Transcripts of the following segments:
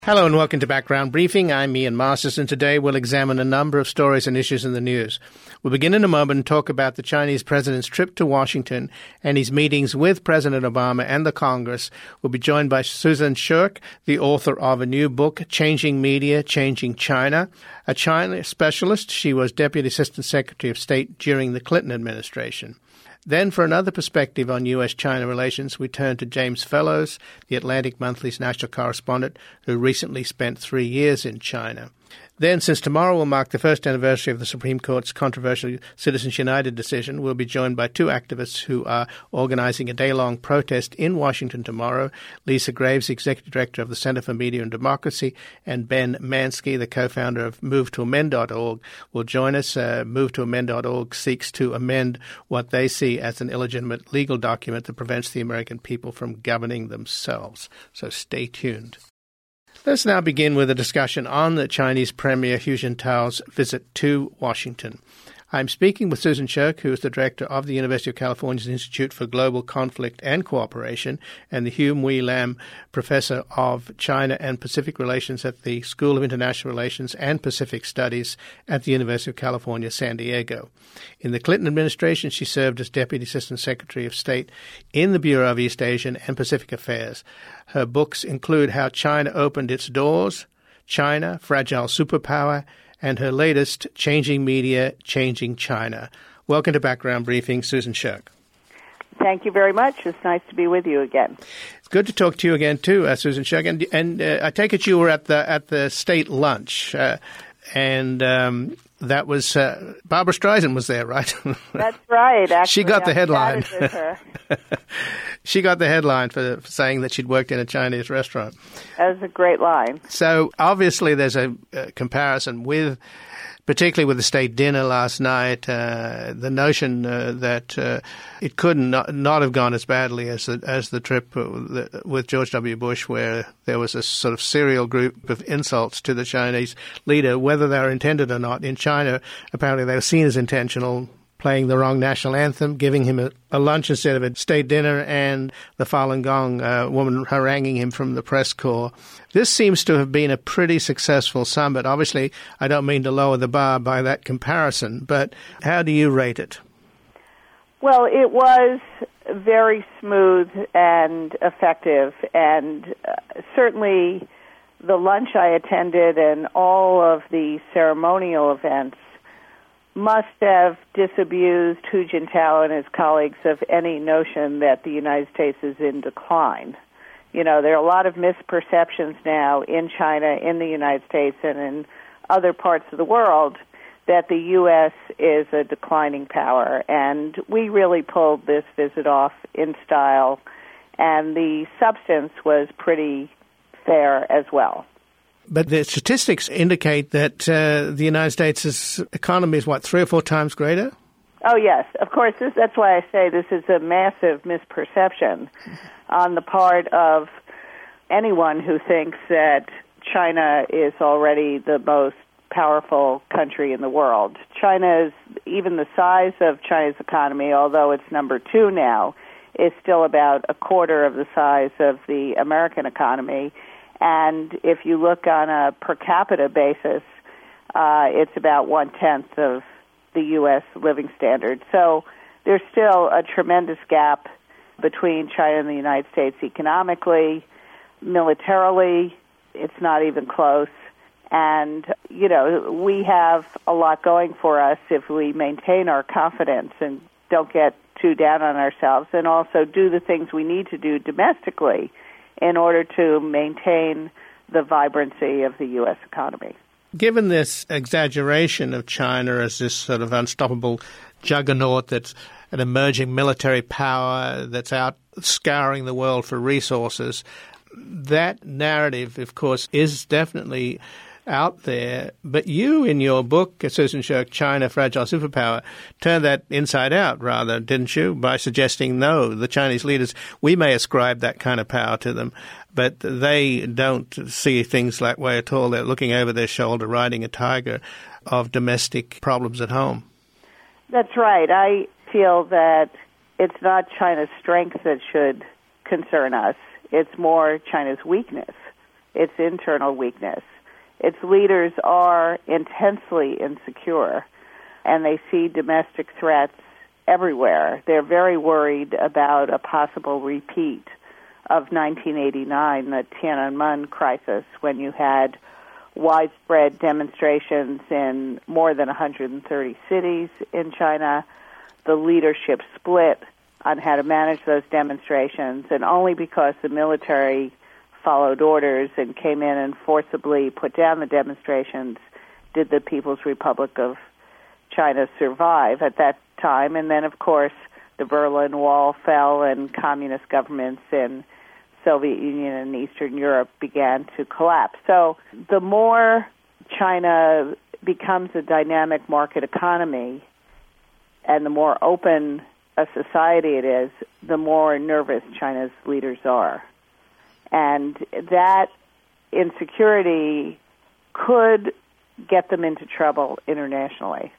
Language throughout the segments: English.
Hello and welcome to Background Briefing. I'm Ian Masters, and today we'll examine a number of stories and issues in the news. We'll begin in a moment and talk about the Chinese president's trip to Washington and his meetings with President Obama and the Congress. We'll be joined by Susan Shirk, the author of a new book, Changing Media, Changing China. A China specialist, she was Deputy Assistant Secretary of State during the Clinton administration. Then, for another perspective on U.S.-China relations, we turn to James Fellows, the Atlantic Monthly's national correspondent, who recently spent 3 years in China. Then, since tomorrow will mark the first anniversary of the Supreme Court's controversial Citizens United decision, we'll be joined by two activists who are organizing a day-long protest in Washington tomorrow. Lisa Graves, Executive Director of the Center for Media and Democracy, and Ben Mansky, the co-founder of MoveToAmend.org, will join us. MoveToAmend.org seeks to amend what they see as an illegitimate legal document that prevents the American people from governing themselves. So stay tuned. Let's now begin with a discussion on the Chinese Premier Hu Jintao's visit to Washington. I'm speaking with Susan Shirk, who is the director of the University of California's Institute for Global Conflict and Cooperation and the Hugh Mui Lam Professor of China and Pacific Relations at the School of International Relations and Pacific Studies at the University of California, San Diego. In the Clinton administration, she served as Deputy Assistant Secretary of State in the Bureau of East Asian and Pacific Affairs. Her books include How China Opened Its Doors, China, Fragile Superpower, and her latest, Changing Media, Changing China. Welcome to Background Briefing, Susan Shirk. Thank you very much. It's nice to be with you again. It's good to talk to you again, too, Susan Shirk. And I take it you were at the state lunch, and that was Barbara Streisand was there, right? That's right. Actually, she got the headline. Her. She got the headline for saying that she'd worked in a Chinese restaurant. That was a great line. So obviously there's a comparison with, particularly with the state dinner last night, the notion that it could not have gone as badly as the trip with George W. Bush, where there was a sort of serial group of insults to the Chinese leader, whether they were intended or not. In China, apparently they were seen as intentional, playing the wrong national anthem, giving him a lunch instead of a state dinner, and the Falun Gong woman haranguing him from the press corps. This seems to have been a pretty successful summit. Obviously, I don't mean to lower the bar by that comparison, but how do you rate it? Well, it was very smooth and effective, and certainly the lunch I attended and all of the ceremonial events must have disabused Hu Jintao and his colleagues of any notion that the United States is in decline. You know, there are a lot of misperceptions now in China, in the United States, and in other parts of the world that the U.S. is a declining power. And we really pulled this visit off in style, and the substance was pretty fair as well. But the statistics indicate that the United States' economy is, 3 or 4 times greater? Oh, yes. Of course, that's why I say this is a massive misperception on the part of anyone who thinks that China is already the most powerful country in the world. Even the size of China's economy, although it's number 2 now, is still about a quarter of the size of the American economy. And if you look on a per capita basis, it's about 1/10 of the U.S. living standard. So there's still a tremendous gap between China and the United States economically, militarily. It's not even close. And, you know, we have a lot going for us if we maintain our confidence and don't get too down on ourselves, and also do the things we need to do domestically in order to maintain the vibrancy of the U.S. economy. Given this exaggeration of China as this sort of unstoppable juggernaut that's an emerging military power that's out scouring the world for resources, that narrative, of course, is definitely out there. But you, in your book, Susan Shirk, China, Fragile Superpower, turned that inside out, rather, didn't you, by suggesting, no, the Chinese leaders, we may ascribe that kind of power to them, but they don't see things that way at all. They're looking over their shoulder, riding a tiger of domestic problems at home. That's right. I feel that it's not China's strength that should concern us. It's more China's weakness its internal weakness. Its leaders are intensely insecure, and they see domestic threats everywhere. They're very worried about a possible repeat of 1989, the Tiananmen crisis, when you had widespread demonstrations in more than 130 cities in China. The leadership split on how to manage those demonstrations, and only because the military followed orders and came in and forcibly put down the demonstrations did the People's Republic of China survive at that time. And then, of course, the Berlin Wall fell and communist governments in Soviet Union and Eastern Europe began to collapse. So the more China becomes a dynamic market economy and the more open a society it is, the more nervous China's leaders are. And that insecurity could get them into trouble internationally.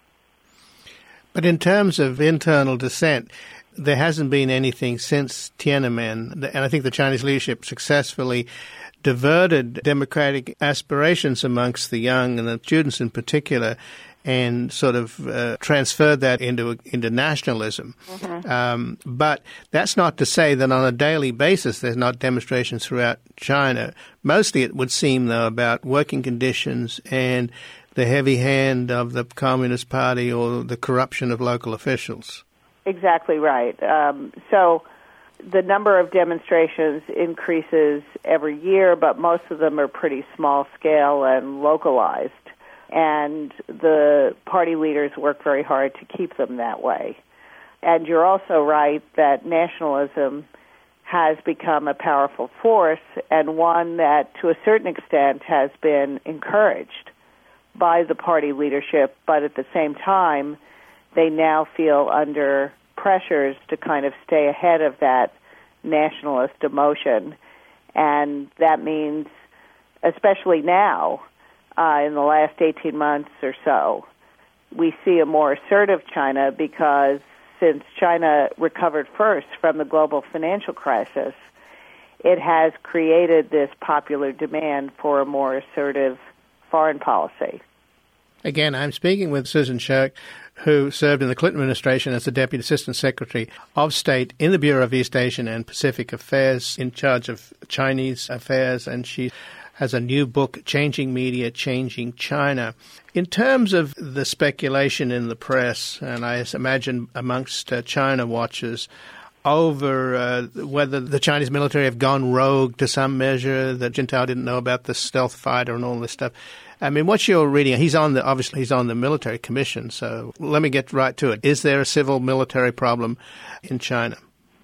But in terms of internal dissent, there hasn't been anything since Tiananmen, and I think the Chinese leadership successfully diverted democratic aspirations amongst the young and the students in particular, and sort of transferred that into nationalism. Mm-hmm. But that's not to say that on a daily basis there's not demonstrations throughout China. Mostly it would seem, though, about working conditions and the heavy hand of the Communist Party or the corruption of local officials. Exactly right. So the number of demonstrations increases every year, but most of them are pretty small scale and localized. And the party leaders work very hard to keep them that way. And you're also right that nationalism has become a powerful force, and one that to a certain extent has been encouraged by the party leadership, but at the same time they now feel under pressures to kind of stay ahead of that nationalist emotion. And that means, especially now, in the last 18 months or so, we see a more assertive China because since China recovered first from the global financial crisis, it has created this popular demand for a more assertive foreign policy. Again, I'm speaking with Susan Shirk, who served in the Clinton administration as the Deputy Assistant Secretary of State in the Bureau of East Asian and Pacific Affairs, in charge of Chinese affairs, and she has a new book, Changing Media, Changing China. In terms of the speculation in the press, and I imagine amongst China watchers, over whether the Chinese military have gone rogue to some measure, that Jintao didn't know about the stealth fighter and all this stuff. I mean, what's your reading? Obviously he's on the military commission, so let me get right to it. Is there a civil military problem in China?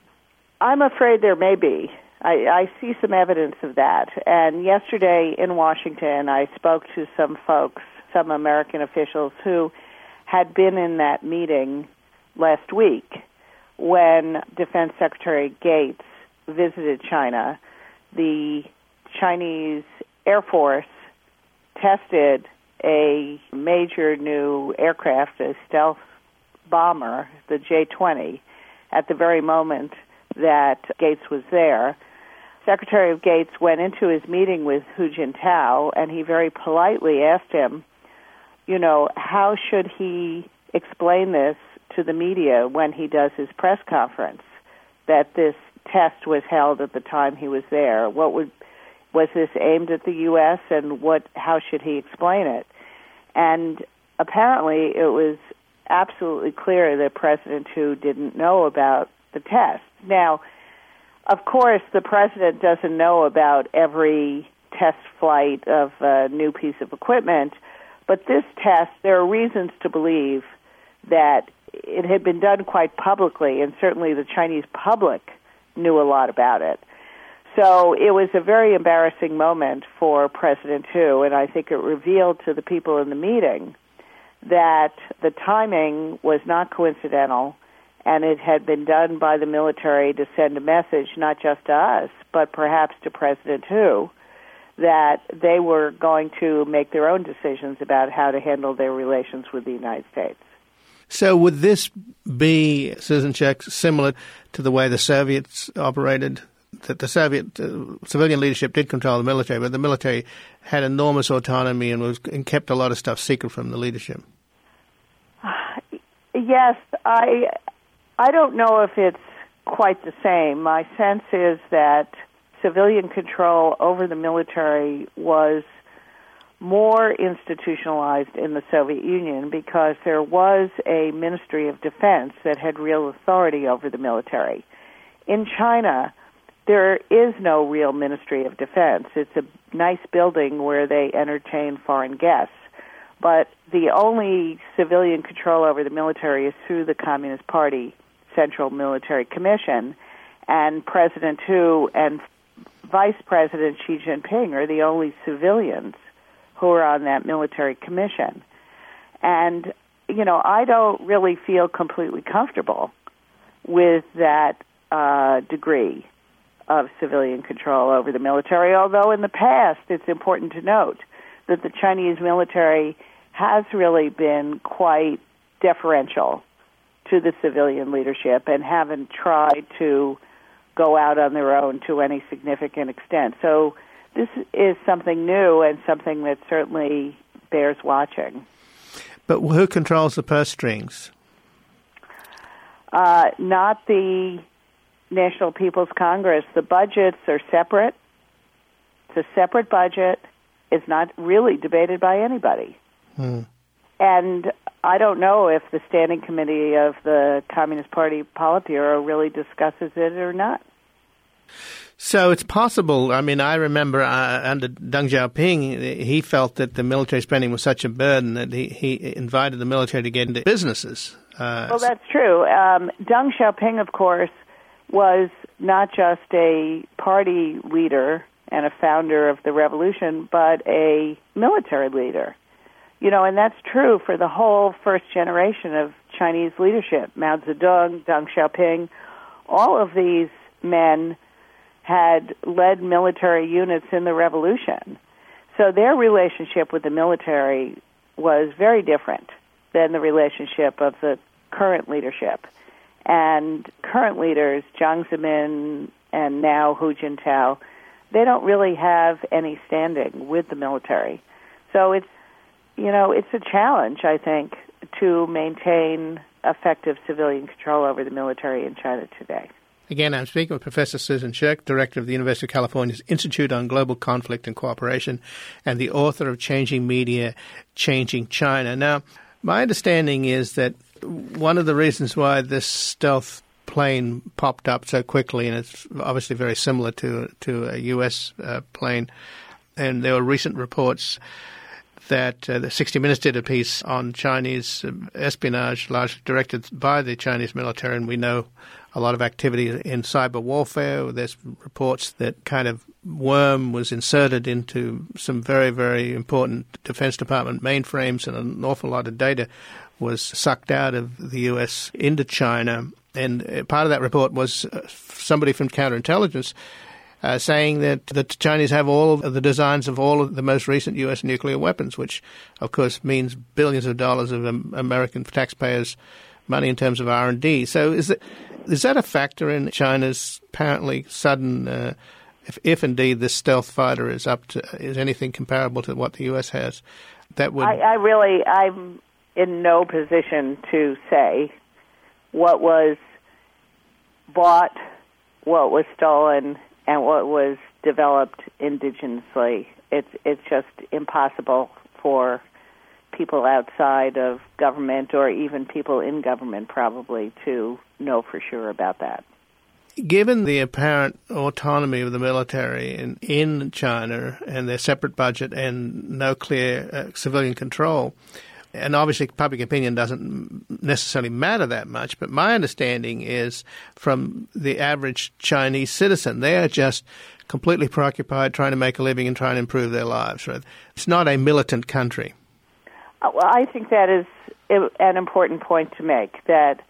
I'm afraid there may be. I see some evidence of that. And yesterday in Washington, I spoke to some folks, some American officials who had been in that meeting last week when Defense Secretary Gates visited China. The Chinese Air Force tested a major new aircraft, a stealth bomber, the J-20, at the very moment that Gates was there. Secretary of Gates went into his meeting with Hu Jintao, and he very politely asked him, how should he explain this to the media when he does his press conference, that this test was held at the time he was there? Was this aimed at the U.S., and how should he explain it? And apparently it was absolutely clear that President Hu didn't know about the test. Now, of course, the president doesn't know about every test flight of a new piece of equipment, but this test, there are reasons to believe that it had been done quite publicly, and certainly the Chinese public knew a lot about it. So it was a very embarrassing moment for President Hu, and I think it revealed to the people in the meeting that the timing was not coincidental, and it had been done by the military to send a message not just to us, but perhaps to President Hu, that they were going to make their own decisions about how to handle their relations with the United States. So would this be, Susan Shirk, similar to the way the Soviets operated? that the Soviet civilian leadership did control the military, but the military had enormous autonomy and kept a lot of stuff secret from the leadership. Yes, I don't know if it's quite the same. My sense is that civilian control over the military was more institutionalized in the Soviet Union because there was a Ministry of Defense that had real authority over the military. In China, there is no real Ministry of Defense. It's a nice building where they entertain foreign guests. But the only civilian control over the military is through the Communist Party Central Military Commission, and President Hu and Vice President Xi Jinping are the only civilians who are on that military commission. And, I don't really feel completely comfortable with that degree of civilian control over the military, although in the past it's important to note that the Chinese military has really been quite deferential to the civilian leadership and haven't tried to go out on their own to any significant extent. So this is something new and something that certainly bears watching. But who controls the purse strings? Not the National People's Congress. The budgets are separate. It's a separate budget. It's not really debated by anybody. And I don't know if the Standing Committee of the Communist Party Politburo really discusses it or not. So it's possible. I mean, I remember under Deng Xiaoping, he felt that the military spending was such a burden that he invited the military to get into businesses. Well, that's true. Deng Xiaoping, of course, was not just a party leader and a founder of the revolution, but a military leader. And that's true for the whole first generation of Chinese leadership. Mao Zedong, Deng Xiaoping, all of these men had led military units in the revolution. So their relationship with the military was very different than the relationship of the current leadership. And current leaders, Jiang Zemin and now Hu Jintao, they don't really have any standing with the military. So it's a challenge, I think, to maintain effective civilian control over the military in China today. Again, I'm speaking with Professor Susan Shirk, Director of the University of California's Institute on Global Conflict and Cooperation, and the author of Changing Media, Changing China. Now, my understanding is that one of the reasons why this stealth plane popped up so quickly, and it's obviously very similar to a U.S. plane, and there were recent reports that the 60 Minutes did a piece on Chinese espionage, largely directed by the Chinese military, and we know a lot of activity in cyber warfare. There's reports that kind of worm was inserted into some very, very important Defense Department mainframes, and an awful lot of data was sucked out of the U.S. into China. And part of that report was somebody from counterintelligence saying that the Chinese have all of the designs of all of the most recent U.S. nuclear weapons, which, of course, means billions of dollars of American taxpayers' money in terms of R&D. So is that a factor in China's apparently sudden, if indeed this stealth fighter is anything comparable to what the U.S. has? That would. I'm in no position to say what was bought, what was stolen, and what was developed indigenously. It's just impossible for people outside of government, or even people in government probably, to know for sure about that. Given the apparent autonomy of the military in China and their separate budget and no clear civilian control, and obviously public opinion doesn't necessarily matter that much, but my understanding is from the average Chinese citizen, they are just completely preoccupied trying to make a living and trying to improve their lives. Right? It's not a militant country. Well, I think that is an important point to make, that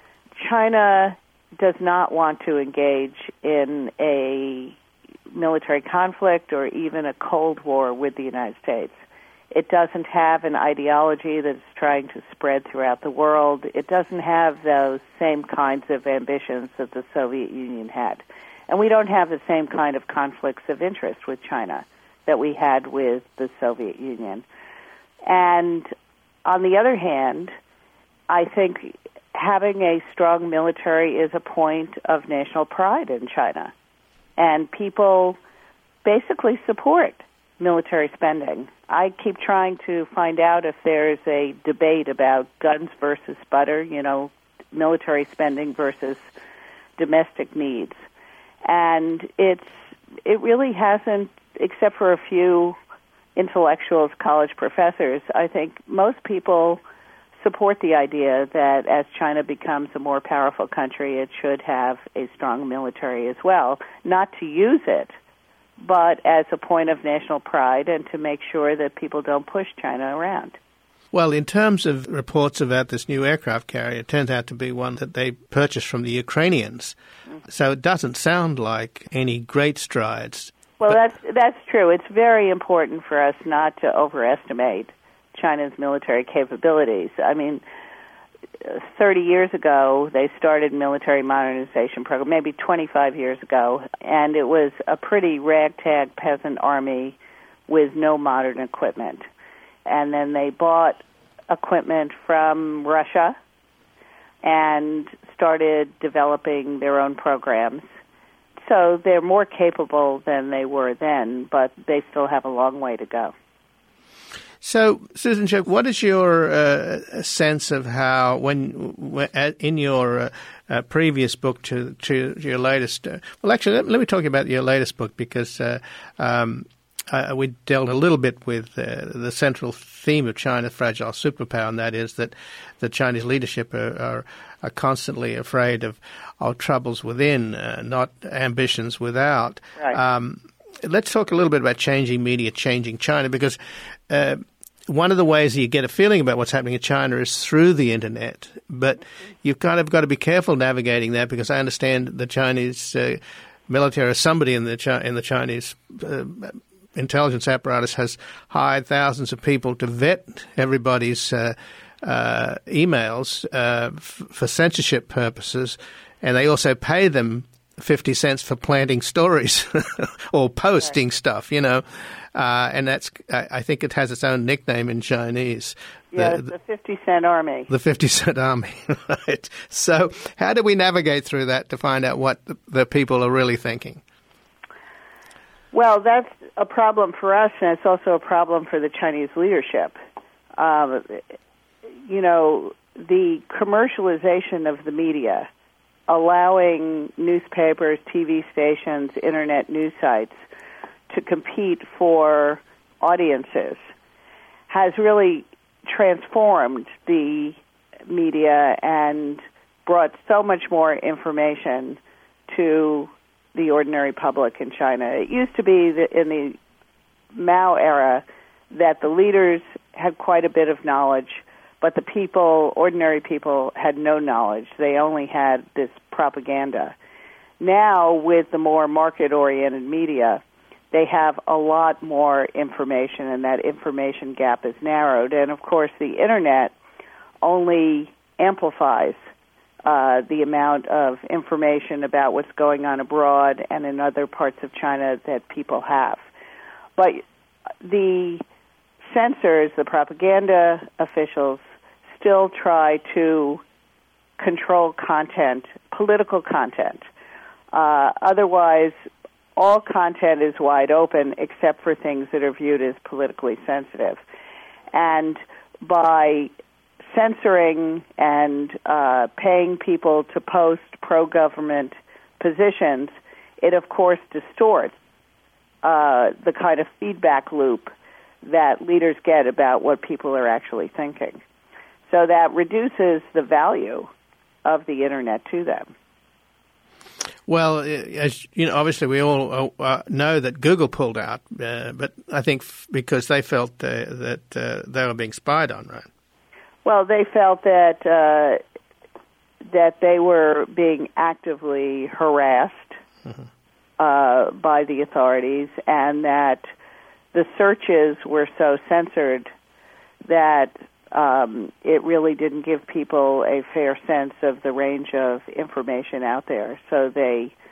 China does not want to engage in a military conflict or even a Cold War with the United States. It doesn't have an ideology that it's trying to spread throughout the world. It doesn't have those same kinds of ambitions that the Soviet Union had. And we don't have the same kind of conflicts of interest with China that we had with the Soviet Union. And on the other hand, I think having a strong military is a point of national pride in China. And people basically support military spending. I keep trying to find out if there's a debate about guns versus butter, military spending versus domestic needs. And it really hasn't, except for a few intellectuals, college professors, I think most people support the idea that as China becomes a more powerful country, it should have a strong military as well, not to use it, but as a point of national pride and to make sure that people don't push China around. Well, in terms of reports about this new aircraft carrier, it turns out to be one that they purchased from the Ukrainians. So it doesn't sound like any great strides. Well, that's true. It's very important for us not to overestimate China's military capabilities. I mean, 30 years ago, they started military modernization program, maybe 25 years ago, and it was a pretty ragtag peasant army with no modern equipment. And then they bought equipment from Russia and started developing their own programs. So they're more capable than they were then, but they still have a long way to go. So, Susan Shook, what is your sense of how, when in your previous book to your latest? Well, actually, let me talk about your latest book because we dealt a little bit with the central theme of China's fragile superpower, and that is that the Chinese leadership are constantly afraid of troubles within, not ambitions without. Right. Let's talk a little bit about changing media, changing China, because one of the ways you get a feeling about what's happening in China is through the internet. But you've kind of got to be careful navigating that, because I understand the Chinese military, or somebody in the Chinese intelligence apparatus, has hired thousands of people to vet everybody's emails for censorship purposes, and they also pay them 50 cents for planting stories or posting stuff, and that's, I think it has its own nickname in Chinese. The 50-cent army. The 50-cent army, right. So how do we navigate through that to find out what the people are really thinking? Well, that's a problem for us, and it's also a problem for the Chinese leadership. The commercialization of the media, allowing newspapers, TV stations, internet news sites to compete for audiences, has really transformed the media and brought so much more information to the ordinary public in China. It used to be that in the Mao era that the leaders had quite a bit of knowledge, but the people, ordinary people, had no knowledge. They only had this propaganda. Now, with the more market-oriented media, they have a lot more information, and that information gap is narrowed. And, of course, the Internet only amplifies the amount of information about what's going on abroad and in other parts of China that people have. But the censors, the propaganda officials, still try to control content, political content. Otherwise, all content is wide open except for things that are viewed as politically sensitive. And by censoring and paying people to post pro-government positions, it, of course, distorts the kind of feedback loop that leaders get about what people are actually thinking. So that reduces the value of the Internet to them. Well, as you know, obviously we all know that Google pulled out, but I think because they felt that they were being spied on, right? Well, they felt that they were being actively harassed by the authorities, and that the searches were so censored that it really didn't give people a fair sense of the range of information out there. So they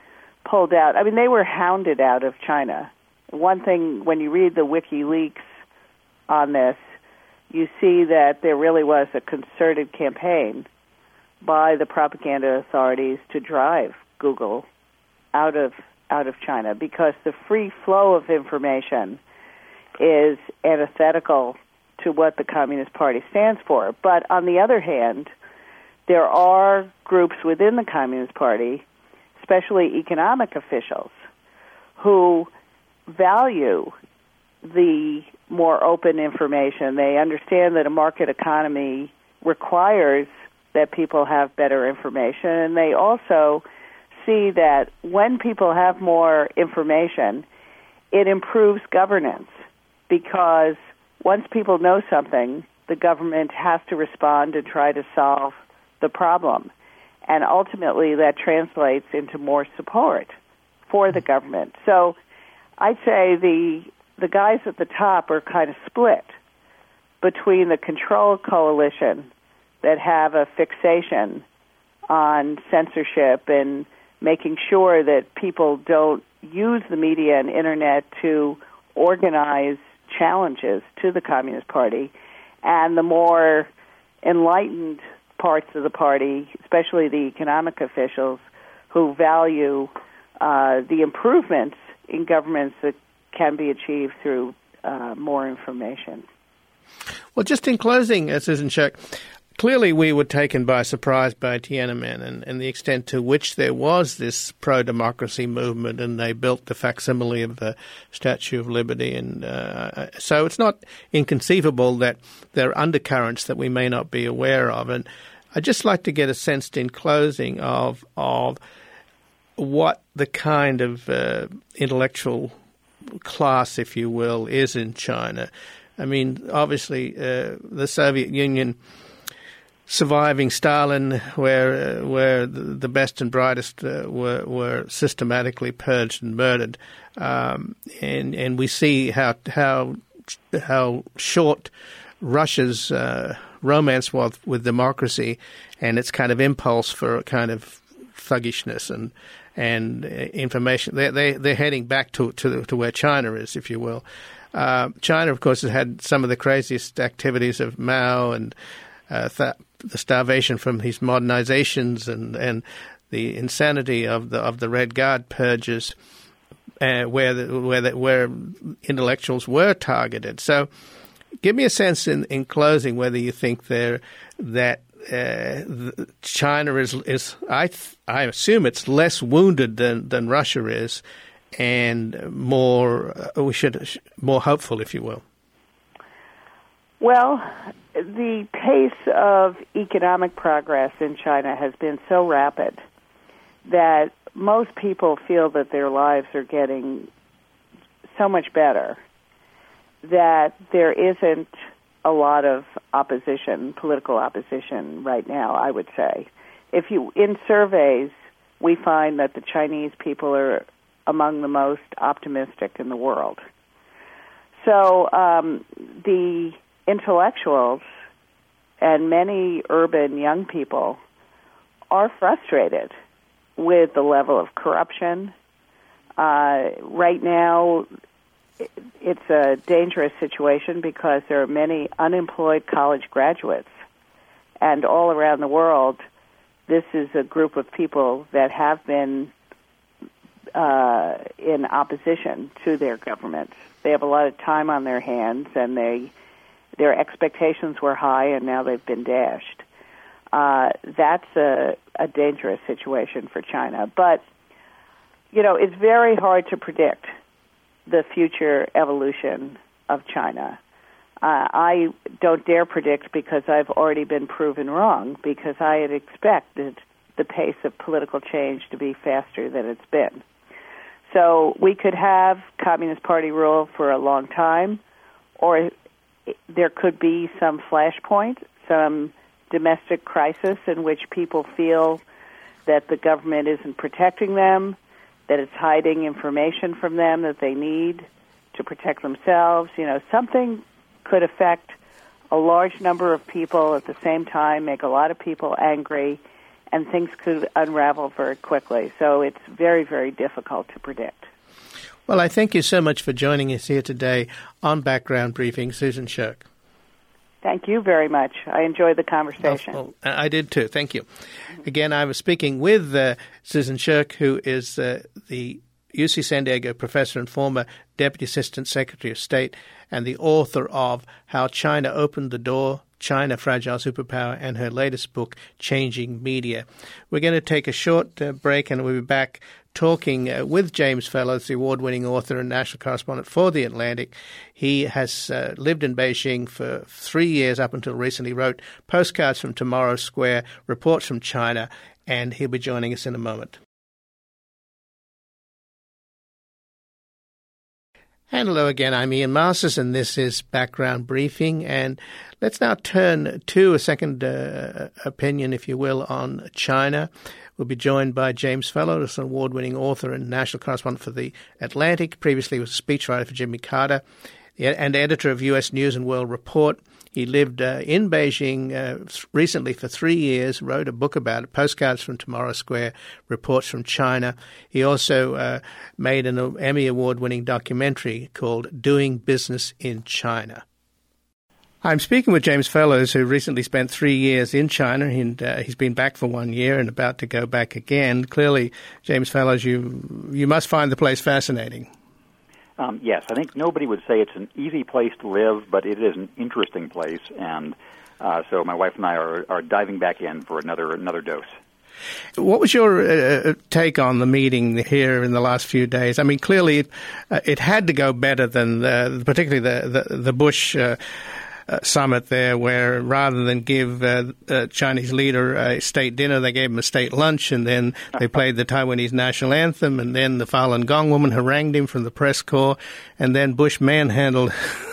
pulled out. I mean, they were hounded out of China. One thing, when you read the WikiLeaks on this, you see that there really was a concerted campaign by the propaganda authorities to drive Google out of China, because the free flow of information is antithetical to what the Communist Party stands for. But on the other hand, there are groups within the Communist Party, especially economic officials, who value the more open information. They understand that a market economy requires that people have better information, and they also see that when people have more information, it improves governance, because once people know something, the government has to respond and try to solve the problem. And ultimately, that translates into more support for the government. So I'd say the guys at the top are kind of split between the control coalition that have a fixation on censorship and making sure that people don't use the media and internet to organize challenges to the Communist Party, and the more enlightened parts of the party, especially the economic officials, who value the improvements in governments that can be achieved through more information. Well, just in closing, Susan Shirk, clearly we were taken by surprise by Tiananmen and the extent to which there was this pro-democracy movement, and they built the facsimile of the Statue of Liberty. And so it's not inconceivable that there are undercurrents that we may not be aware of. And I'd just like to get a sense in closing of what the kind of intellectual class, if you will, is in China. I mean, obviously, the Soviet Union surviving Stalin, where the best and brightest were systematically purged and murdered, and we see how short Russia's romance was with democracy and its kind of impulse for a kind of thuggishness and information. They're heading back to where China is, if you will. China, of course, has had some of the craziest activities of Mao and the starvation from his modernizations and the insanity of the Red Guard purges, where intellectuals were targeted. So, give me a sense in closing whether you think that China is I assume it's less wounded than Russia is, and more hopeful, if you will. Well, the pace of economic progress in China has been so rapid that most people feel that their lives are getting so much better that there isn't a lot of opposition, political opposition right now, I would say. In surveys, we find that the Chinese people are among the most optimistic in the world. So the intellectuals and many urban young people are frustrated with the level of corruption. Right now, it's a dangerous situation because there are many unemployed college graduates. And all around the world, this is a group of people that have been in opposition to their governments. They have a lot of time on their hands, and their expectations were high, and now they've been dashed. That's a dangerous situation for China. But, it's very hard to predict the future evolution of China. I don't dare predict because I've already been proven wrong, because I had expected the pace of political change to be faster than it's been. So we could have Communist Party rule for a long time, or there could be some flashpoint, some domestic crisis in which people feel that the government isn't protecting them, that it's hiding information from them that they need to protect themselves. Something could affect a large number of people at the same time, make a lot of people angry, and things could unravel very quickly. So it's very, very difficult to predict. Well, I thank you so much for joining us here today on Background Briefing, Susan Shirk. Thank you very much. I enjoyed the conversation. Well, I did too. Thank you. Again, I was speaking with Susan Shirk, who is the UC San Diego professor and former Deputy Assistant Secretary of State and the author of How China Opened the Door, China, Fragile Superpower, and her latest book, Changing Media. We're going to take a short break, and we'll be back talking with James Fallows, the award-winning author and national correspondent for The Atlantic. He has lived in Beijing for 3 years up until recently, wrote Postcards from Tomorrow Square, Reports from China, and he'll be joining us in a moment. And hello again, I'm Ian Masters, and this is Background Briefing. And let's now turn to a second opinion, if you will, on China. We'll be joined by James Fallows, an award-winning author and national correspondent for The Atlantic. Previously was a speechwriter for Jimmy Carter and editor of U.S. News and World Report. He lived in Beijing recently for 3 years, wrote a book about it, Postcards from Tomorrow Square, Reports from China. He also made an Emmy Award-winning documentary called Doing Business in China. I'm speaking with James Fallows, who recently spent 3 years in China, and he's been back for 1 year and about to go back again. Clearly, James Fallows, you must find the place fascinating. Yes, I think nobody would say it's an easy place to live, but it is an interesting place, and so my wife and I are diving back in for another dose. What was your take on the meeting here in the last few days? I mean, clearly it had to go better than particularly the Bush summit there, where rather than give a Chinese leader a state dinner, they gave him a state lunch, and then they played the Taiwanese national anthem, and then the Falun Gong woman harangued him from the press corps, and then Bush manhandled.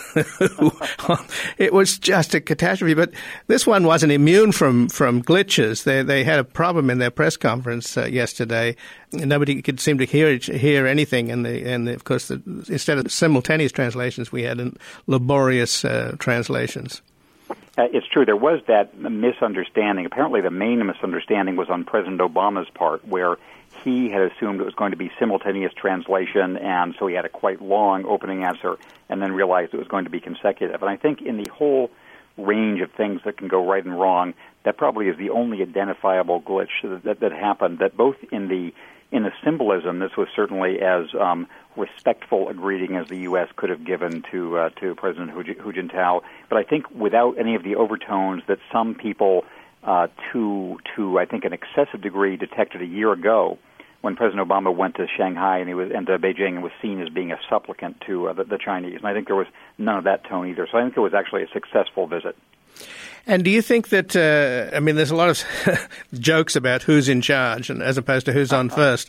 It was just a catastrophe. But this one wasn't immune from glitches. They had a problem in their press conference yesterday. Nobody could seem to hear anything, and of course, instead of simultaneous translations, we had laborious translations. It's true. There was that misunderstanding. Apparently, the main misunderstanding was on President Obama's part, where he had assumed it was going to be simultaneous translation, and so he had a quite long opening answer, and then realized it was going to be consecutive. And I think in the whole range of things that can go right and wrong, that probably is the only identifiable glitch that happened. That both in the symbolism, this was certainly as respectful a greeting as the U.S. could have given to President Hu Jintao. But I think without any of the overtones that some people, to I think an excessive degree, detected a year ago when President Obama went to Shanghai and to Beijing and was seen as being a supplicant to the Chinese. And I think there was none of that tone either. So I think it was actually a successful visit. And do you think that, there's a lot of jokes about who's in charge and as opposed to who's on first.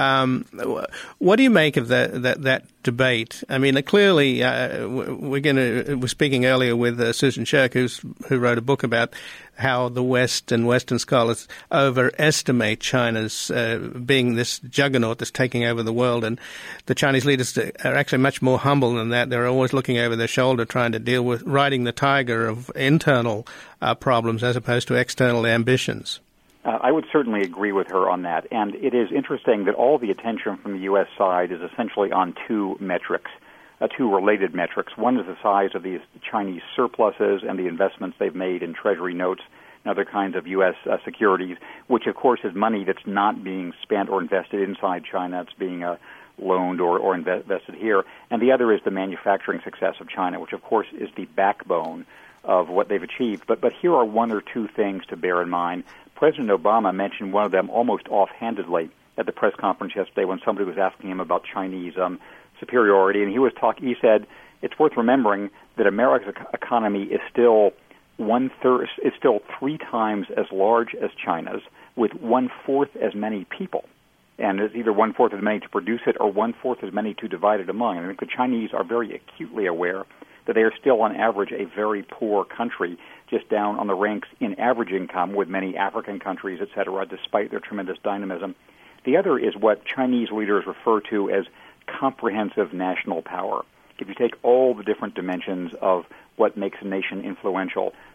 What do you make of that debate? I mean, clearly, we're speaking earlier with Susan Shirk, who wrote a book about how the West and Western scholars overestimate China's being this juggernaut that's taking over the world, and the Chinese leaders are actually much more humble than that. They're always looking over their shoulder, trying to deal with riding the tiger of internal problems as opposed to external ambitions. I would certainly agree with her on that. And it is interesting that all the attention from the U.S. side is essentially on two metrics, two related metrics. One is the size of these Chinese surpluses and the investments they've made in Treasury notes and other kinds of U.S. Securities, which, of course, is money that's not being spent or invested inside China. It's being loaned or invested here. And the other is the manufacturing success of China, which, of course, is the backbone of what they've achieved. But here are one or two things to bear in mind. President Obama mentioned one of them almost offhandedly at the press conference yesterday when somebody was asking him about Chinese superiority, and he said it's worth remembering that America's economy is still it's still 3 times as large as China's, with 1/4 as many people, and it's either 1/4 as many to produce it or 1/4 as many to divide it among. I think the Chinese are very acutely aware that they are still, on average, a very poor country, just down on the ranks in average income with many African countries, et cetera, despite their tremendous dynamism. The other is what Chinese leaders refer to as comprehensive national power. If you take all the different dimensions of what makes a nation influential,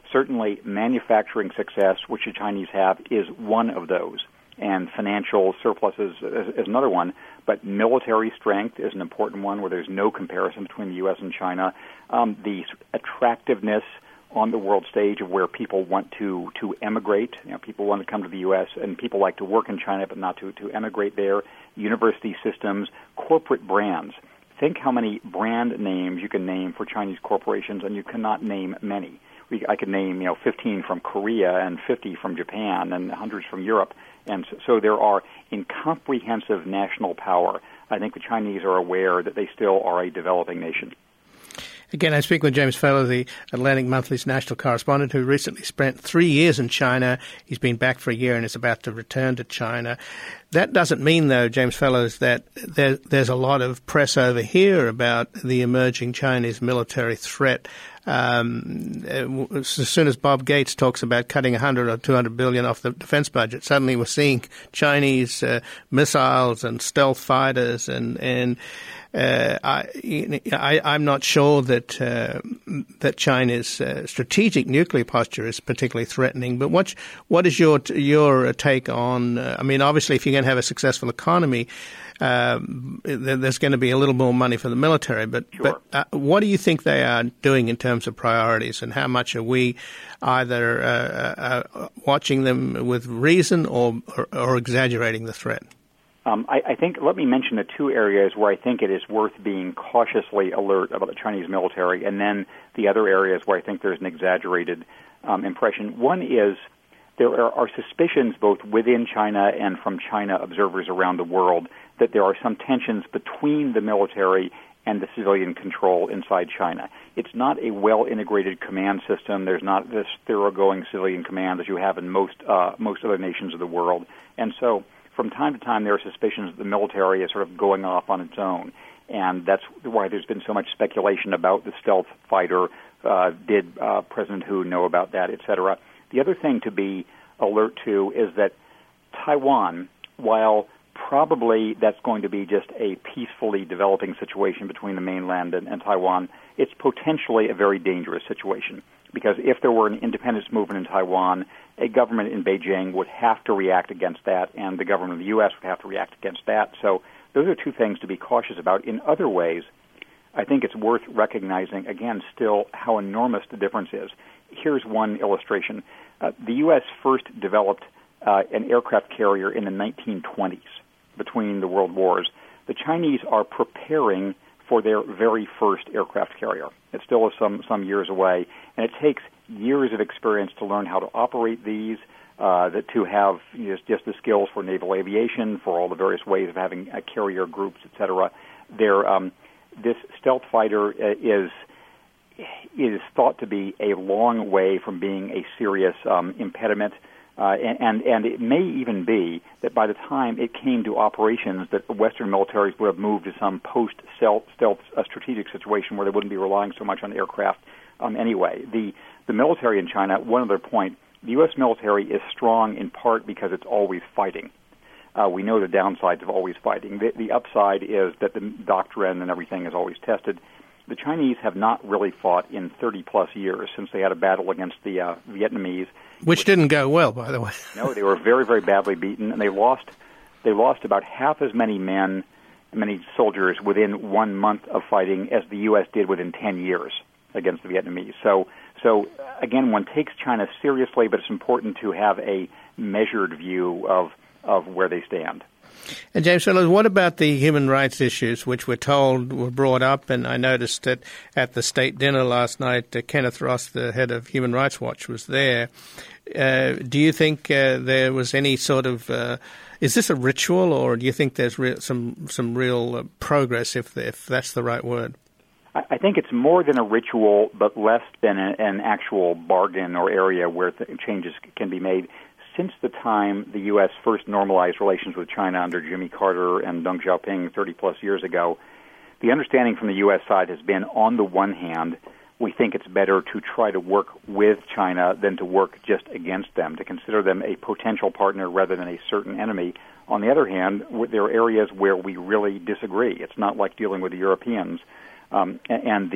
Certainly, manufacturing success, which the Chinese have, is one of those. And financial surpluses is another one. But military strength is an important one where there's no comparison between the U.S. and China. The attractiveness on the world stage of where people want to emigrate. People want to come to the U.S. and people like to work in China but not to emigrate there. University systems, corporate brands. Think how many brand names you can name for Chinese corporations, and you cannot name many. I could name 15 from Korea and 50 from Japan and hundreds from Europe. And so there are incomprehensive national power. I think the Chinese are aware that they still are a developing nation. Again, I speak with James Fallows, the Atlantic Monthly's national correspondent, who recently spent 3 years in China. He's been back for a year and is about to return to China. That doesn't mean, though, James Fallows, that there's a lot of press over here about the emerging Chinese military threat. As soon as Bob Gates talks about cutting 100 or 200 billion off the defense budget, suddenly we're seeing Chinese missiles and stealth fighters, and I'm not sure that China's strategic nuclear posture is particularly threatening. But what is your take on? I mean, obviously, if you're going to have a successful economy, there's going to be a little more money for the military. But sure. But what do you think they are doing in terms of priorities, and how much are we either watching them with reason or exaggerating the threat? I think, let me mention the two areas where I think it is worth being cautiously alert about the Chinese military, and then the other areas where I think there's an exaggerated impression. One is there are suspicions both within China and from China observers around the world that there are some tensions between the military and the civilian control inside China. It's not a well-integrated command system. There's not this thoroughgoing civilian command as you have in most other nations of the world. And so from time to time, there are suspicions that the military is sort of going off on its own, and that's why there's been so much speculation about the stealth fighter. Did President Hu know about that, et cetera? The other thing to be alert to is that Taiwan, while probably that's going to be just a peacefully developing situation between the mainland and Taiwan, it's potentially a very dangerous situation. Because if there were an independence movement in Taiwan, a government in Beijing would have to react against that, and the government of the U.S. would have to react against that. So those are two things to be cautious about. In other ways, I think it's worth recognizing, again, still how enormous the difference is. Here's one illustration. The U.S. first developed an aircraft carrier in the 1920s between the world wars. The Chinese are preparing for their very first aircraft carrier. It still is some years away, and it takes years of experience to learn how to operate these, to have just the skills for naval aviation, for all the various ways of having carrier groups, et cetera. This stealth fighter is thought to be a long way from being a serious impediment. And it may even be that by the time it came to operations that the Western militaries would have moved to some post-stealth strategic situation where they wouldn't be relying so much on aircraft anyway. The military in China, one other point, the U.S. military is strong in part because it's always fighting. We know the downsides of always fighting. The upside is that the doctrine and everything is always tested. The Chinese have not really fought in 30-plus years since they had a battle against the Vietnamese. Which didn't go well, by the way. No, they were very, very badly beaten, and they lost about half as many soldiers within 1 month of fighting as the U.S. did within 10 years against the Vietnamese. So again, one takes China seriously, but it's important to have a measured view of where they stand. And James Fallows, what about the human rights issues, which we're told were brought up? And I noticed that at the state dinner last night, Kenneth Ross, the head of Human Rights Watch, was there. Do you think there was any sort of is this a ritual, or do you think there's some real progress, if that's the right word? I think it's more than a ritual, but less than an actual bargain or area where changes can be made. Since the time the U.S. first normalized relations with China under Jimmy Carter and Deng Xiaoping 30-plus years ago, the understanding from the U.S. side has been, on the one hand, we think it's better to try to work with China than to work just against them, to consider them a potential partner rather than a certain enemy. On the other hand, there are areas where we really disagree. It's not like dealing with the Europeans. And the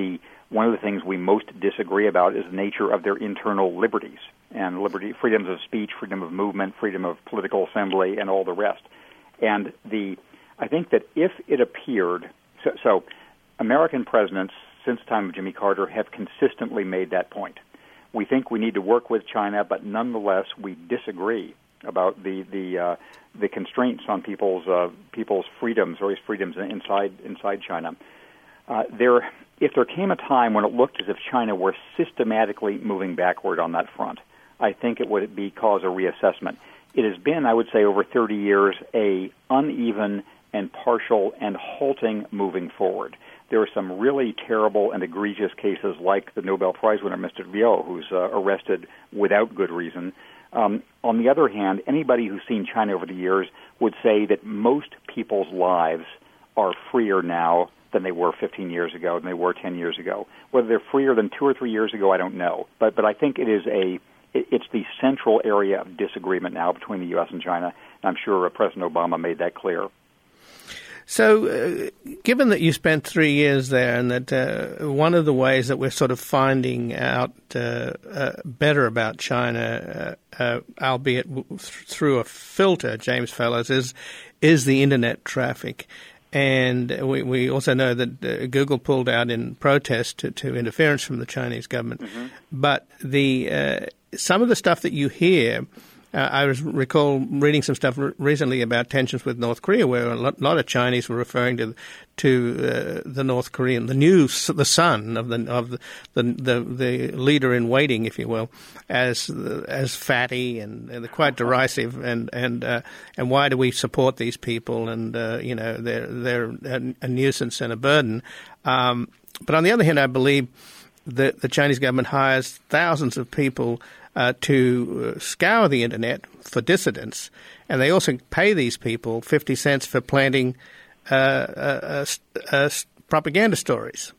one of the things we most disagree about is the nature of their internal liberties and freedoms of speech, freedom of movement, freedom of political assembly, and all the rest. And I think that if it appeared, so American presidents since the time of Jimmy Carter have consistently made that point. We think we need to work with China, but nonetheless we disagree about the constraints on people's freedoms, or freedoms inside China. If there came a time when it looked as if China were systematically moving backward on that front, I think it would cause a reassessment. It has been, I would say, over 30 years, a uneven and partial and halting moving forward. There are some really terrible and egregious cases, like the Nobel Prize winner, Mr. Liu, who's arrested without good reason. On the other hand, anybody who's seen China over the years would say that most people's lives are freer now than they were 15 years ago, than they were 10 years ago. Whether they're freer than 2 or 3 years ago, I don't know. But I think it's the central area of disagreement now between the U.S. and China, and I'm sure President Obama made that clear. So, given that you spent 3 years there, and that one of the ways that we're sort of finding out better about China, albeit through a filter, James Fallows, is the internet traffic. And we also know that Google pulled out in protest to interference from the Chinese government. Mm-hmm. But some of the stuff that you hear, I recall reading some stuff recently about tensions with North Korea, where a lot of Chinese were referring to the North Korean, the son of the leader in waiting, if you will, as fatty and quite derisive, and why do we support these people? And they're a nuisance and a burden. But on the other hand, I believe that the Chinese government hires thousands of people to scour the internet for dissidents, and they also pay these people 50 cents for planting propaganda stories.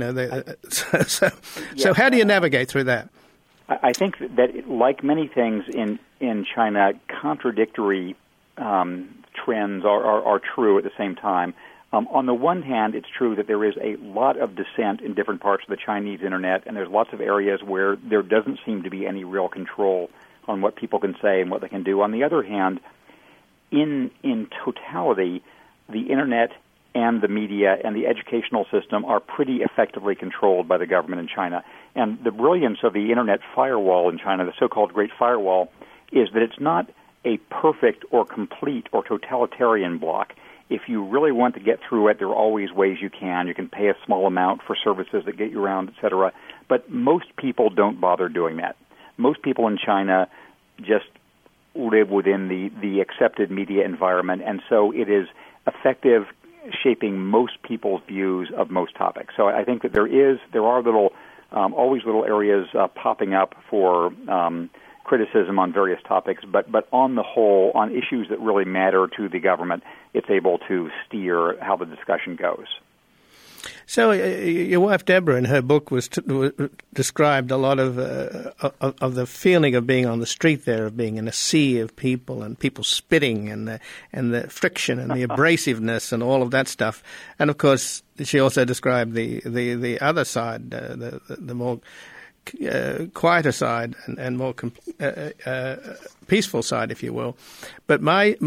So how do you navigate through that? I think that, like many things in China, contradictory trends are true at the same time. On the one hand, it's true that there is a lot of dissent in different parts of the Chinese internet, and there's lots of areas where there doesn't seem to be any real control on what people can say and what they can do. On the other hand, in totality, the internet and the media and the educational system are pretty effectively controlled by the government in China. And the brilliance of the internet firewall in China, the so-called Great Firewall, is that it's not a perfect or complete or totalitarian block. If you really want to get through it, there are always ways you can. You can pay a small amount for services that get you around, etc. But most people don't bother doing that. Most people in China just live within the accepted media environment, and so it is effective shaping most people's views of most topics. So I think that there are always little areas popping up for criticism on various topics, but on the whole, on issues that really matter to the government, it's able to steer how the discussion goes. So your wife Deborah, in her book, described a lot of the feeling of being on the street there, of being in a sea of people and people spitting and the friction and the abrasiveness and all of that stuff. And of course, she also described the other side, the more quieter side and more peaceful side, if you will. But my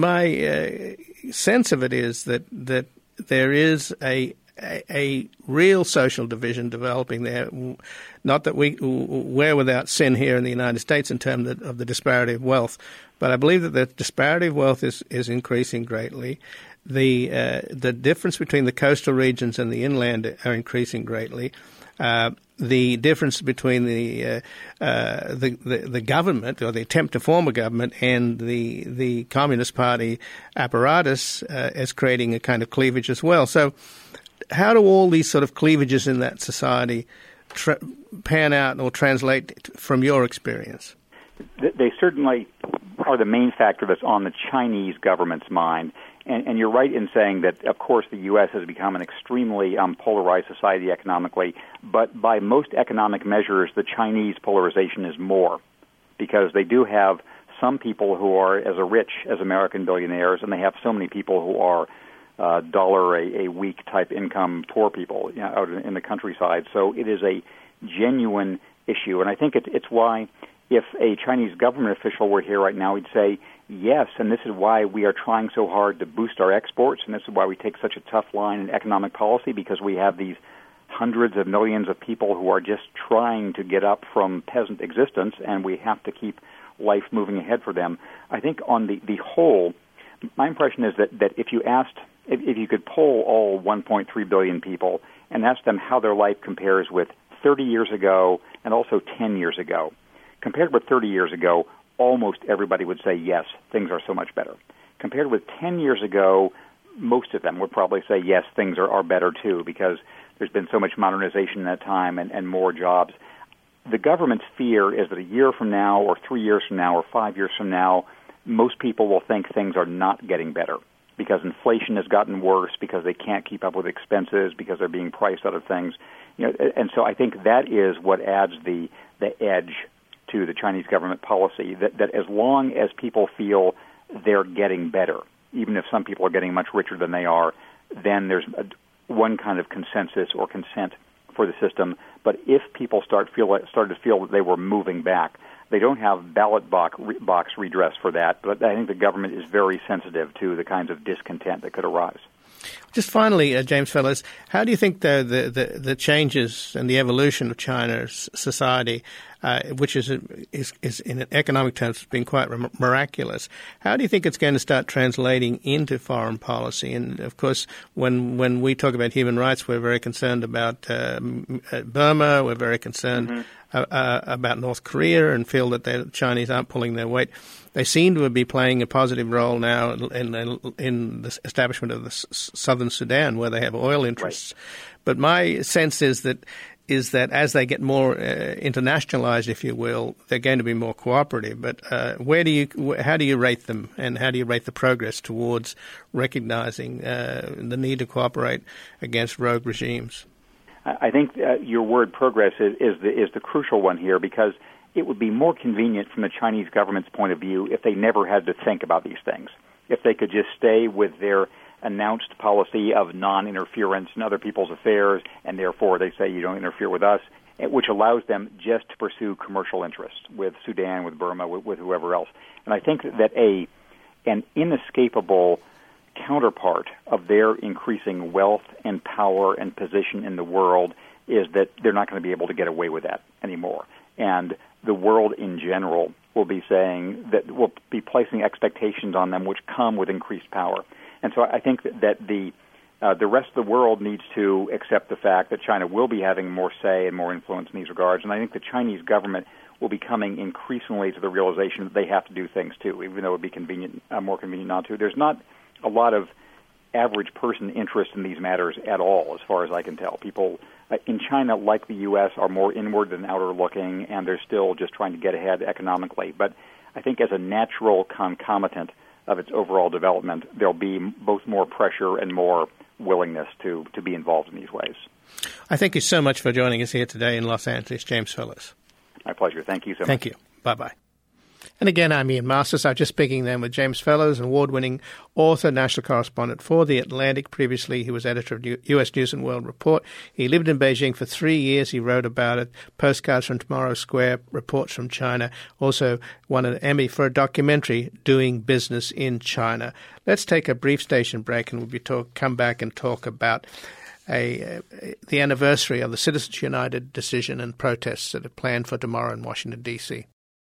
sense of it is that there is a real social division developing there. Not that we're without sin here in the United States in terms of the disparity of wealth, but I believe that the disparity of wealth is increasing greatly. The difference between the coastal regions and the inland are increasing greatly. The difference between the government, or the attempt to form a government, and the Communist Party apparatus is creating a kind of cleavage as well. So how do all these sort of cleavages in that society pan out or translate from your experience? They certainly are the main factor that's on the Chinese government's mind. And you're right in saying that, of course, the U.S. has become an extremely polarized society economically, but by most economic measures, the Chinese polarization is more, because they do have some people who are as rich as American billionaires, and they have so many people who are dollar a week type income poor people out in the countryside. So it is a genuine issue, and I think it's why if a Chinese government official were here right now, he'd say, yes, and this is why we are trying so hard to boost our exports, and this is why we take such a tough line in economic policy, because we have these hundreds of millions of people who are just trying to get up from peasant existence, and we have to keep life moving ahead for them. I think on the whole, my impression is that if you could poll all 1.3 billion people and ask them how their life compares with 30 years ago and also 10 years ago, compared with 30 years ago, almost everybody would say, yes, things are so much better. Compared with 10 years ago, most of them would probably say, yes, things are better too, because there's been so much modernization in that time and more jobs. The government's fear is that a year from now or 3 years from now or 5 years from now, most people will think things are not getting better because inflation has gotten worse, because they can't keep up with expenses, because they're being priced out of things. And so I think that is what adds the edge to the Chinese government policy, that as long as people feel they're getting better, even if some people are getting much richer than they are, then there's one kind of consensus or consent for the system. But if people started to feel that they were moving back, they don't have ballot box redress for that, but I think the government is very sensitive to the kinds of discontent that could arise. Just finally, James Fellers, how do you think the changes and the evolution of China's society, which is in economic terms been quite miraculous, how do you think it's going to start translating into foreign policy? And of course, when we talk about human rights, we're very concerned about Burma. We're very concerned about North Korea and feel that the Chinese aren't pulling their weight. They seem to be playing a positive role now in the establishment of the southern Sudan, where they have oil interests. Right. But my sense is that as they get more internationalized, if you will, they're going to be more cooperative. But how do you rate them, and how do you rate the progress towards recognizing the need to cooperate against rogue regimes? I think your word progress is the crucial one here, because it would be more convenient from the Chinese government's point of view if they never had to think about these things, if they could just stay with their announced policy of non-interference in other people's affairs, and therefore they say you don't interfere with us, which allows them just to pursue commercial interests with Sudan, with Burma, with whoever else. And I think that an inescapable counterpart of their increasing wealth and power and position in the world is that they're not going to be able to get away with that anymore. And the world in general will be saying that will be placing expectations on them which come with increased power. And so I think that the rest of the world needs to accept the fact that China will be having more say and more influence in these regards. And I think the Chinese government will be coming increasingly to the realization that they have to do things too, even though it would be more convenient not to. There's not a lot of average person interest in these matters at all, as far as I can tell. People in China, like the U.S., are more inward than outer looking, and they're still just trying to get ahead economically. But I think as a natural concomitant of its overall development, there'll be both more pressure and more willingness to be involved in these ways. I thank you so much for joining us here today in Los Angeles, James Fellers. My pleasure. Thank you so much. Thank you. Bye-bye. And again, I'm Ian Masters. I was just speaking then with James Fellers, an award-winning author, national correspondent for The Atlantic. Previously, he was editor of U.S. News and World Report. He lived in Beijing for 3 years. He wrote about it, Postcards from Tomorrow Square, Reports from China. Also won an Emmy for a documentary, Doing Business in China. Let's take a brief station break, and we'll come back and talk about the anniversary of the Citizens United decision and protests that are planned for tomorrow in Washington, D.C.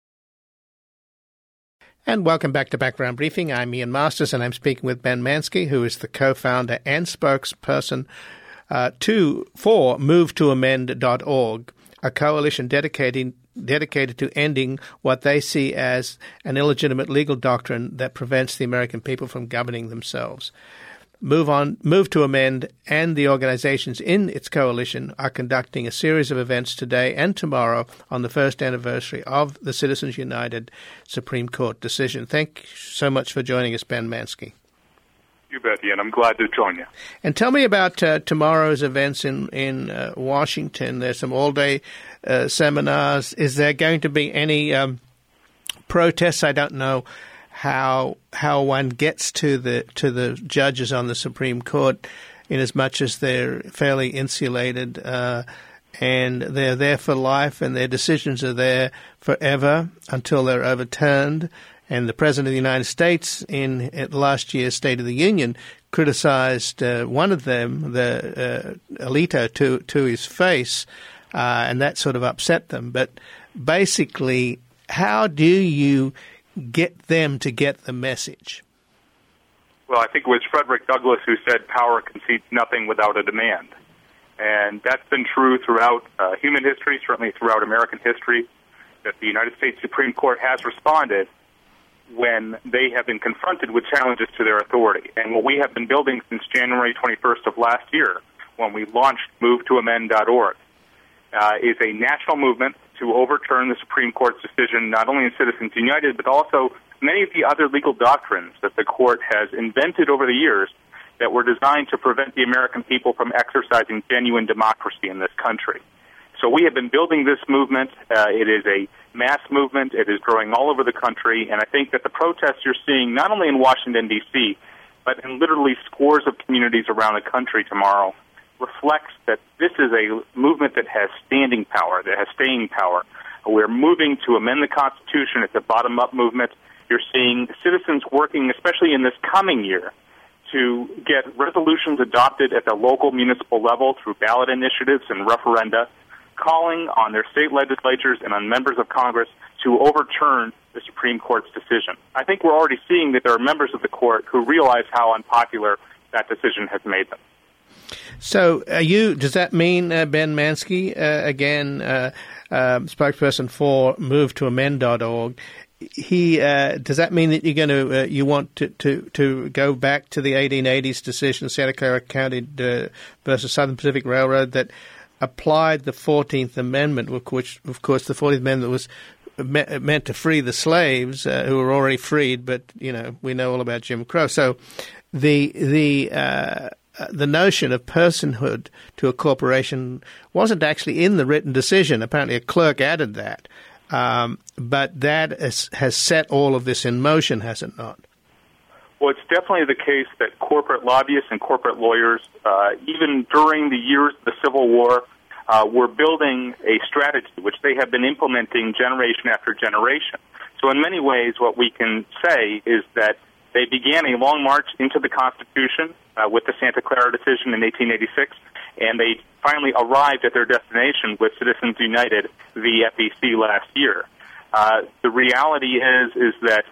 And welcome back to Background Briefing. I'm Ian Masters, and I'm speaking with Ben Mansky, who is the co-founder and spokesperson for MoveToAmend.org, a coalition dedicated to ending what they see as an illegitimate legal doctrine that prevents the American people from governing themselves. Move to Amend and the organizations in its coalition are conducting a series of events today and tomorrow on the first anniversary of the Citizens United Supreme Court decision. Thank you so much for joining us, Ben Mansky. You bet, Ian. I'm glad to join you. And tell me about tomorrow's events in Washington. There's some all-day seminars. Is there going to be any protests? I don't know how one gets to the judges on the Supreme Court, in as much as they're fairly insulated and they're there for life, and their decisions are there forever until they're overturned. And the President of the United States, at last year's State of the Union, criticized one of them, the Alito, to his face, and that sort of upset them. But basically, how do you get them to get the message? Well, I think it was Frederick Douglass who said power concedes nothing without a demand. And that's been true throughout human history, certainly throughout American history, that the United States Supreme Court has responded when they have been confronted with challenges to their authority. And what we have been building since January 21st of last year, when we launched MoveToAmend.org, is a national movement to overturn the Supreme Court's decision, not only in Citizens United, but also many of the other legal doctrines that the court has invented over the years that were designed to prevent the American people from exercising genuine democracy in this country. So we have been building this movement. It is a mass movement. It is growing all over the country. And I think that the protests you're seeing, not only in Washington, D.C., but in literally scores of communities around the country tomorrow, reflects that this is a movement that has standing power, that has staying power. We're moving to amend the Constitution. It's a bottom-up movement. You're seeing citizens working, especially in this coming year, to get resolutions adopted at the local municipal level through ballot initiatives and referenda, calling on their state legislatures and on members of Congress to overturn the Supreme Court's decision. I think we're already seeing that there are members of the court who realize how unpopular that decision has made them. So does that mean, Ben Mansky, spokesperson for MoveToAmend.org, does that mean that you're going to you want to go back to the 1880s decision, Santa Clara County versus Southern Pacific Railroad, that applied the 14th Amendment, which of course the 14th Amendment was meant to free the slaves who were already freed, but we know all about Jim Crow. So the notion of personhood to a corporation wasn't actually in the written decision. Apparently, a clerk added that. But that has set all of this in motion, has it not? Well, it's definitely the case that corporate lobbyists and corporate lawyers, even during the years of the Civil War, were building a strategy which they have been implementing generation after generation. So in many ways, what we can say is that they began a long march into the Constitution with the Santa Clara decision in 1886, and they finally arrived at their destination with Citizens United v. FEC last year. The reality is that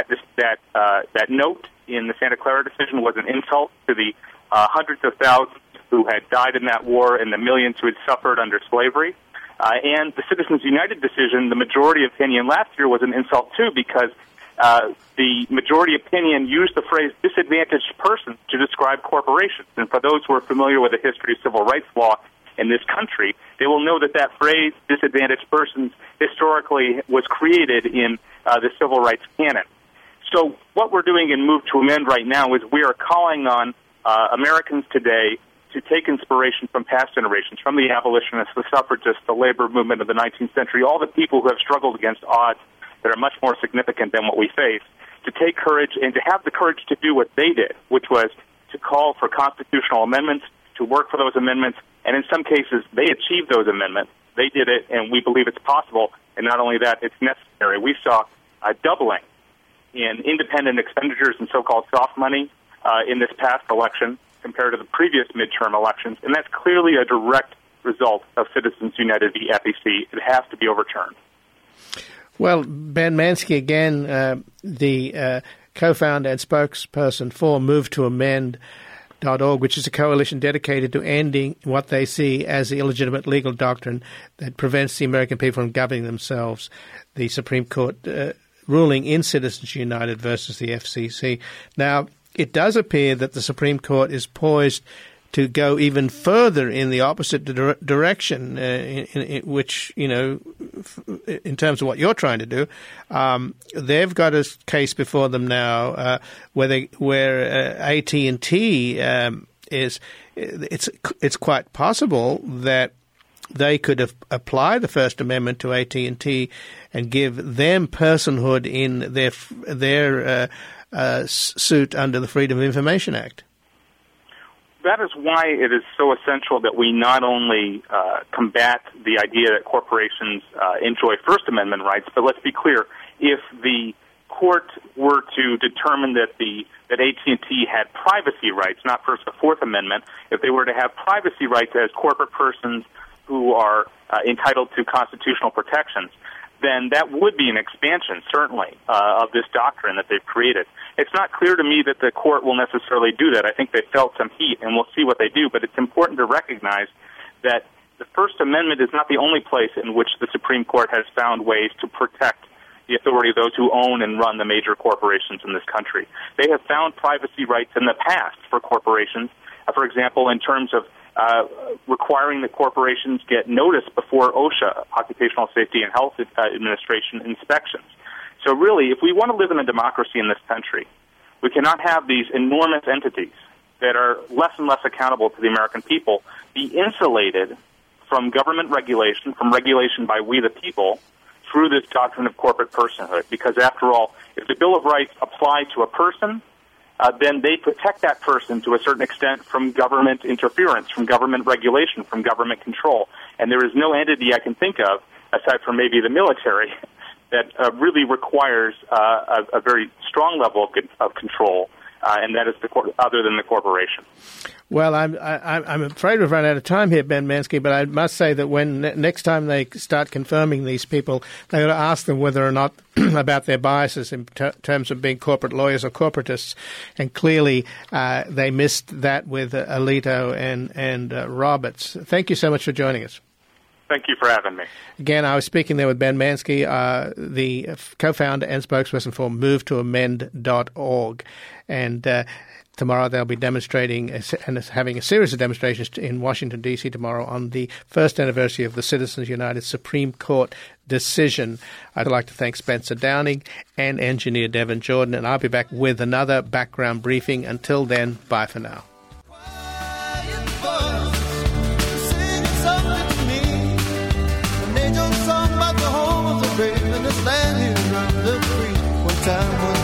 that note in the Santa Clara decision was an insult to the hundreds of thousands who had died in that war and the millions who had suffered under slavery. And the Citizens United decision, the majority opinion last year, was an insult too, because the majority opinion used the phrase disadvantaged persons to describe corporations. And for those who are familiar with the history of civil rights law in this country, they will know that that phrase, disadvantaged persons, historically was created in the civil rights canon. So what we're doing in Move to Amend right now is we are calling on Americans today to take inspiration from past generations, from the abolitionists, the suffragists, the labor movement of the 19th century, all the people who have struggled against odds that are much more significant than what we face, to take courage and to have the courage to do what they did, which was to call for constitutional amendments, to work for those amendments, and in some cases, they achieved those amendments. They did it, and we believe it's possible, and not only that, it's necessary. We saw a doubling in independent expenditures and so-called soft money in this past election compared to the previous midterm elections, and that's clearly a direct result of Citizens United v. FEC. It has to be overturned. Well, Ben Mansky, again, the co-founder and spokesperson for MoveToAmend.org, which is a coalition dedicated to ending what they see as the illegitimate legal doctrine that prevents the American people from governing themselves, the Supreme Court ruling in Citizens United versus the FCC. Now, it does appear that the Supreme Court is poised to go even further in the opposite direction, in which, in terms of what you're trying to do, they've got a case before them now where AT&T is. It's quite possible that they could apply the First Amendment to AT&T and give them personhood in their suit under the Freedom of Information Act. That is why it is so essential that we not only combat the idea that corporations enjoy First Amendment rights, but let's be clear, if the court were to determine that AT&T had privacy rights, not first the Fourth Amendment, if they were to have privacy rights as corporate persons who are entitled to constitutional protections, then that would be an expansion, certainly, of this doctrine that they've created. It's not clear to me that the court will necessarily do that. I think they felt some heat, and we'll see what they do, but it's important to recognize that the First Amendment is not the only place in which the Supreme Court has found ways to protect the authority of those who own and run the major corporations in this country. They have found privacy rights in the past for corporations, for example, in terms of requiring that corporations get notice before OSHA, Occupational Safety and Health Administration, inspections. So really, if we want to live in a democracy in this country, we cannot have these enormous entities that are less and less accountable to the American people be insulated from government regulation, from regulation by we the people, through this doctrine of corporate personhood. Because after all, if the Bill of Rights apply to a person, then they protect that person to a certain extent from government interference, from government regulation, from government control. And there is no entity I can think of, aside from maybe the military, that really requires a very strong level of control, and that is other than the corporation. Well, I'm afraid we've run out of time here, Ben Mansky, but I must say that when next time they start confirming these people, they ought to ask them whether or not about their biases in terms of being corporate lawyers or corporatists. And clearly they missed that with Alito and Roberts. Thank you so much for joining us. Thank you for having me. Again, I was speaking there with Ben Mansky, the co-founder and spokesperson for MoveToAmend.org. And tomorrow they'll be demonstrating and having a series of demonstrations in Washington, D.C. tomorrow on the first anniversary of the Citizens United Supreme Court decision. I'd like to thank Spencer Downing and engineer Devin Jordan, and I'll be back with another background briefing. Until then, bye for now. Song about the home of the brave and this land here of the free. One time